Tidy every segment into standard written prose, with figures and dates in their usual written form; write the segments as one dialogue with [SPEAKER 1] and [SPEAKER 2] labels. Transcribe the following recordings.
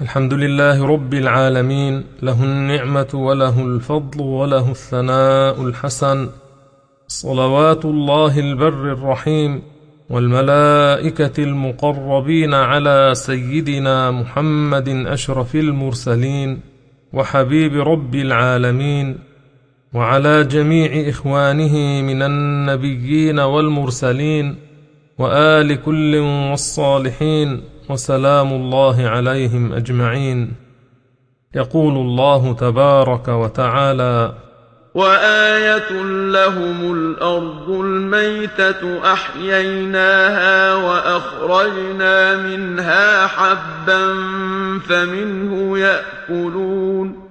[SPEAKER 1] الحمد لله رب العالمين، له النعمة وله الفضل وله الثناء الحسن، صلوات الله البر الرحيم والملائكة المقربين على سيدنا محمد أشرف المرسلين وحبيب رب العالمين، وعلى جميع إخوانه من النبيين والمرسلين وآل كل والصالحين، وسلام الله عليهم أجمعين. يقول الله تبارك وتعالى:
[SPEAKER 2] وآية لهم الأرض الميتة أحييناها وأخرجنا منها حبا فمنه يأكلون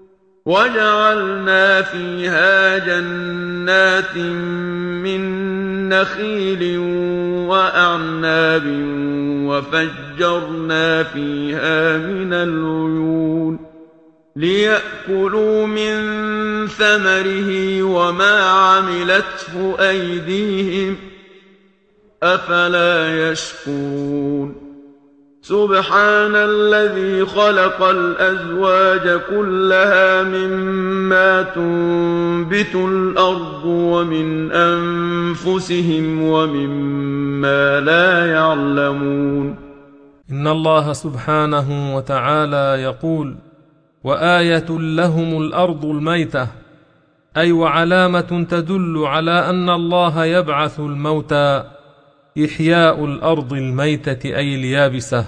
[SPEAKER 2] وجعلنا فيها جنات من نخيل وأعناب وفجرنا فيها من العيون ليأكلوا من ثمره وما عملته أيديهم أفلا يشكرون. سبحان الذي خلق الأزواج كلها مما تنبت الأرض ومن أنفسهم ومما لا يعلمون.
[SPEAKER 1] إن الله سبحانه وتعالى يقول: وآية لهم الأرض الميتة، أي وعلامة تدل على أن الله يبعث الموتى، إحياء الأرض الميتة أي اليابسة.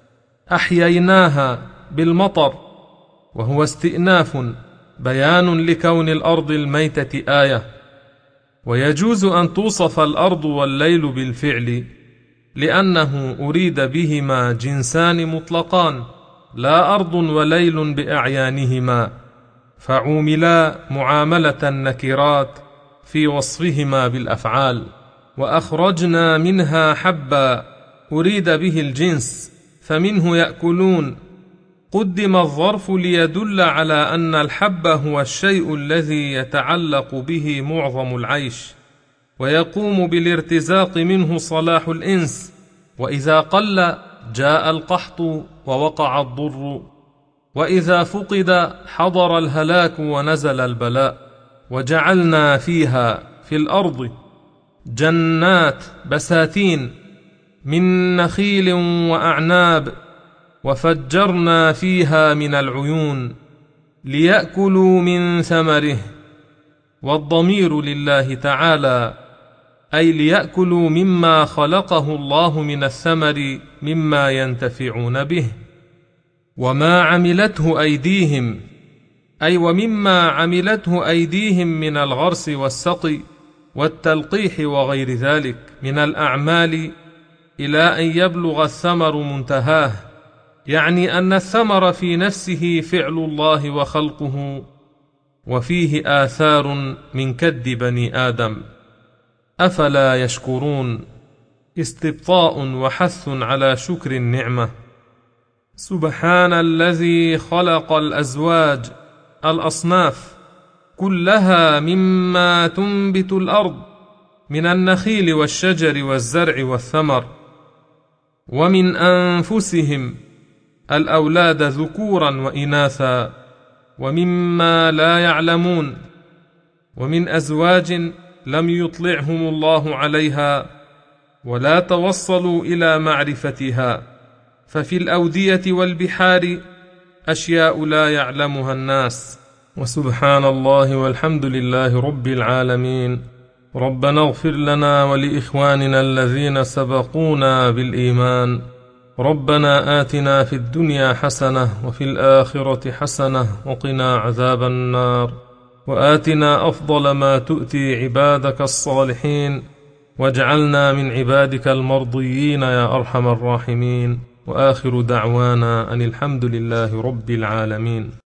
[SPEAKER 1] أحييناها بالمطر، وهو استئناف بيان لكون الأرض الميتة آية. ويجوز أن توصف الأرض والليل بالفعل، لأنه أريد بهما جنسان مطلقان، لا أرض وليل بأعيانهما، فعوملا معاملة النكرات في وصفهما بالأفعال. وأخرجنا منها حبا، أريد به الجنس، فمنه يأكلون. قدم الظرف ليدل على أن الحب هو الشيء الذي يتعلق به معظم العيش، ويقوم بالارتزاق منه صلاح الإنس، وإذا قل جاء القحط ووقع الضر، وإذا فقد حضر الهلاك ونزل البلاء. وجعلنا فيها في الأرض جنات بساتين من نخيل وأعناب وفجرنا فيها من العيون ليأكلوا من ثمره. والضمير لله تعالى، أي ليأكلوا مما خلقه الله من الثمر مما ينتفعون به. وما عملته أيديهم، أي ومما عملته أيديهم من الغرس والسقي والتلقيح وغير ذلك من الأعمال، إلى أن يبلغ الثمر منتهاه، يعني أن الثمر في نفسه فعل الله وخلقه، وفيه آثار من كد بني آدم. أفلا يشكرون، استبطاء وحث على شكر النعمة. سبحان الذي خلق الأزواج، الأصناف كلها مما تنبت الأرض من النخيل والشجر والزرع والثمر، ومن أنفسهم الأولاد ذكورا وإناثا، ومما لا يعلمون، ومن أزواج لم يطلعهم الله عليها ولا توصلوا إلى معرفتها. ففي الأودية والبحار أشياء لا يعلمها الناس. وسبحان الله والحمد لله رب العالمين. ربنا اغفر لنا ولإخواننا الذين سبقونا بالإيمان. ربنا آتنا في الدنيا حسنة وفي الآخرة حسنة وقنا عذاب النار. وآتنا أفضل ما تؤتي عبادك الصالحين، واجعلنا من عبادك المرضيين يا أرحم الراحمين. وآخر دعوانا أن الحمد لله رب العالمين.